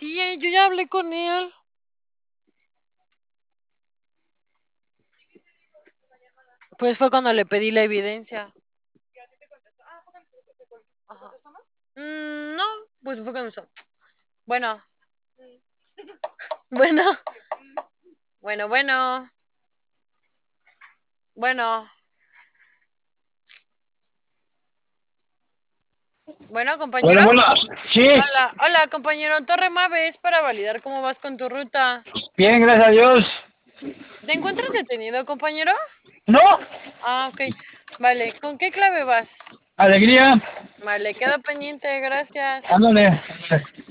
Sí, yo ya hablé con él. Pues fue cuando le pedí la evidencia. Ajá. No, pues fue cuando empezó. Bueno, bueno, bueno. Bueno, bueno, compañero. Bueno, bueno, sí, Hola, compañero. Torre Maves para validar cómo vas con tu ruta. bien, gracias a Dios. ¿Te encuentras detenido, compañero? ¿No? Ah, ok. Vale, ¿con qué clave vas? Alegría, Vale, quedo pendiente, gracias. ándale.